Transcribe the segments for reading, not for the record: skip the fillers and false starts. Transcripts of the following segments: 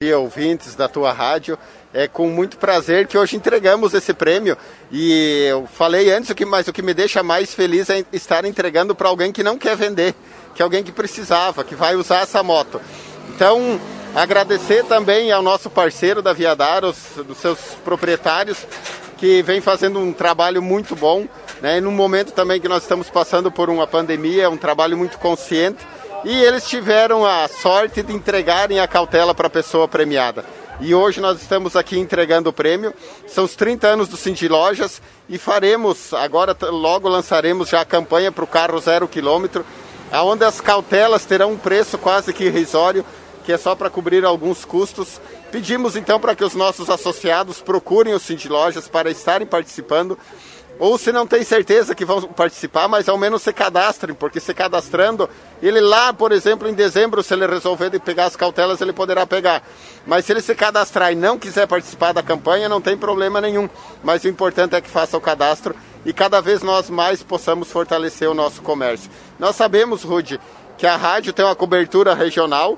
dia, ouvintes da tua rádio. É com muito prazer que hoje entregamos esse prêmio. E eu falei antes, mas o que me deixa mais feliz é estar entregando para alguém que não quer vender, que é alguém que precisava, que vai usar essa moto. Então, agradecer também ao nosso parceiro da Viadar, dos seus proprietários, que vem fazendo um trabalho muito bom, né? E num momento também que nós estamos passando por uma pandemia, um trabalho muito consciente. E eles tiveram a sorte de entregarem a cautela para a pessoa premiada. E hoje nós estamos aqui entregando o prêmio. São os 30 anos do Cindy Lojas e faremos, agora logo lançaremos já a campanha para o carro 0 km, onde as cautelas terão um preço quase que irrisório, que é só para cobrir alguns custos. Pedimos então para que os nossos associados procurem o Cindy Lojas para estarem participando. Ou se não tem certeza que vão participar, mas ao menos se cadastrem, porque se cadastrando, ele lá, por exemplo, em dezembro, se ele resolver de pegar as cautelas, ele poderá pegar. Mas se ele se cadastrar e não quiser participar da campanha, não tem problema nenhum. Mas o importante é que faça o cadastro e cada vez nós mais possamos fortalecer o nosso comércio. Nós sabemos, Rudy, que a rádio tem uma cobertura regional.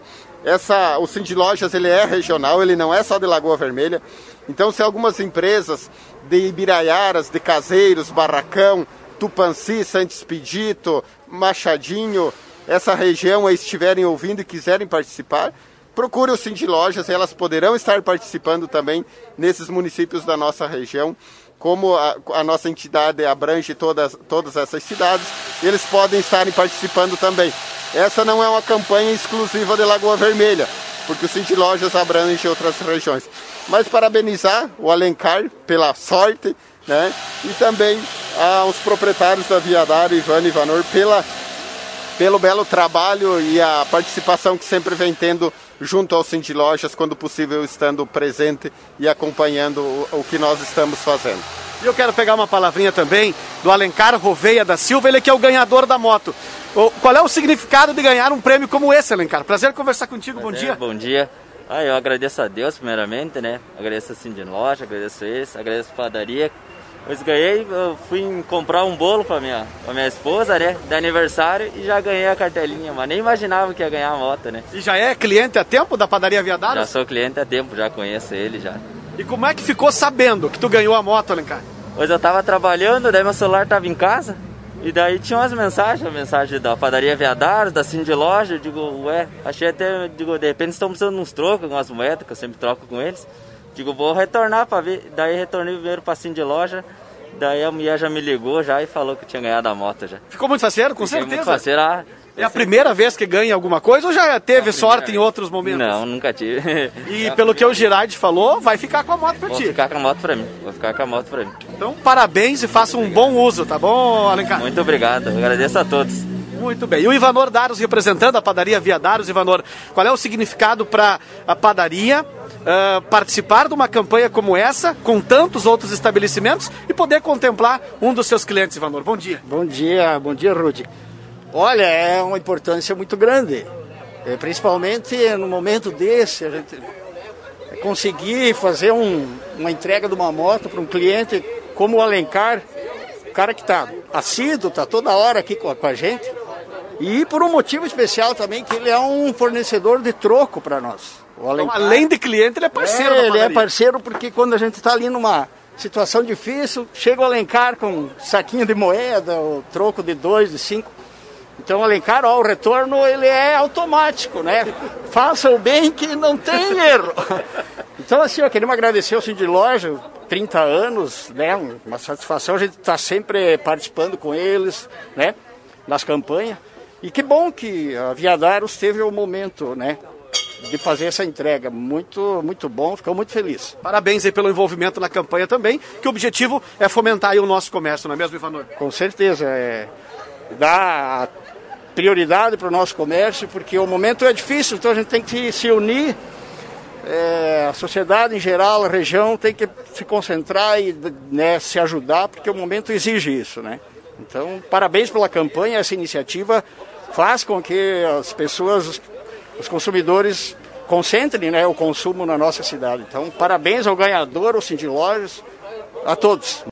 O Cindy Lojas ele é regional, ele não é só de Lagoa Vermelha. Então, se algumas empresas de Ibiraiaras, de Caseiros, Barracão, Tupanci, Santo Expedito, Machadinho, essa região aí estiverem ouvindo e quiserem participar, procure o Cindy Lojas, elas poderão estar participando também nesses municípios da nossa região. Como a nossa entidade abrange todas essas cidades, eles podem estarem participando também. Essa não é uma campanha exclusiva de Lagoa Vermelha, porque o Cindy Lojas abrange outras regiões. Mas parabenizar o Alencar pela sorte, né? E também aos proprietários da Viadar, Ivana e Ivanor, pelo belo trabalho e a participação que sempre vem tendo junto ao Cindy Lojas, quando possível estando presente e acompanhando o que nós estamos fazendo. E eu quero pegar uma palavrinha também do Alencar Roveia da Silva, ele que é o ganhador da moto. Qual é o significado de ganhar um prêmio como esse, Alencar? Prazer conversar contigo, bom dia. Bom dia. Eu agradeço a Deus primeiramente, né? Agradeço a Cindy Loja, agradeço a agradeço a padaria. Pois ganhei, eu fui comprar um bolo para minha esposa, né? De aniversário e já ganhei a cartelinha, mas nem imaginava que ia ganhar a moto, né? E já é cliente há tempo da padaria Viadar? Já sou cliente há tempo, já conheço ele já. E como é que ficou sabendo que tu ganhou a moto, Alencar? Pois eu tava trabalhando, daí meu celular tava em casa. E daí tinha umas mensagens, a mensagem da padaria Viadar, da Cindy Loja. Eu digo, achei até, de repente estão precisando de uns trocos, algumas moedas, que eu sempre troco com eles. Digo, vou retornar para ver. Daí retornei primeiro para Cindy Loja. Daí a mulher já me ligou já e falou que tinha ganhado a moto já. Ficou muito faceiro, com certeza. Muito faceiro, É a primeira vez que ganha alguma coisa ou já teve sorte em outros momentos? Não, nunca tive. E pelo que o Girardi falou, vai ficar com a moto pra ti. Vou ficar com a moto pra mim. Então, parabéns e faça um bom uso, tá bom, Alencar? Muito obrigado, eu agradeço a todos. Muito bem. E o Ivanor Daros, representando a padaria Viadaros, Ivanor, qual é o significado para a padaria participar de uma campanha como essa, com tantos outros estabelecimentos, e poder contemplar um dos seus clientes, Ivanor? Bom dia. Bom dia, Rudy. Olha, é uma importância muito grande, principalmente no momento desse, a gente conseguir fazer uma entrega de uma moto para um cliente como o Alencar, o cara que está assíduo, está toda hora aqui com a gente, e por um motivo especial também, que ele é um fornecedor de troco para nós. O Alencar, então, além de cliente, ele é parceiro da padaria. Ele é parceiro porque quando a gente está ali numa situação difícil, chega o Alencar com um saquinho de moeda, o troco de 2, de 5. Então o Alencar, o retorno ele é automático, né? Faça o bem que não tem erro. Então assim, eu queria agradecer ao Cindy Loja, 30 anos, né? Uma satisfação, a gente está sempre participando com eles, né? Nas campanhas. E que bom que a Viadaros teve o momento, né? De fazer essa entrega. Muito, muito bom, ficou muito feliz. Parabéns aí pelo envolvimento na campanha também, que o objetivo é fomentar aí o nosso comércio, não é mesmo, Ivanor? Com certeza, dar prioridade para o nosso comércio, porque o momento é difícil, então a gente tem que se unir, a sociedade em geral, a região tem que se concentrar e, né, se ajudar, porque o momento exige isso, né? Então, parabéns pela campanha, essa iniciativa faz com que as pessoas, os consumidores, concentrem, né, o consumo na nossa cidade. Então, parabéns ao ganhador, ao Cindy Lojas, a todos.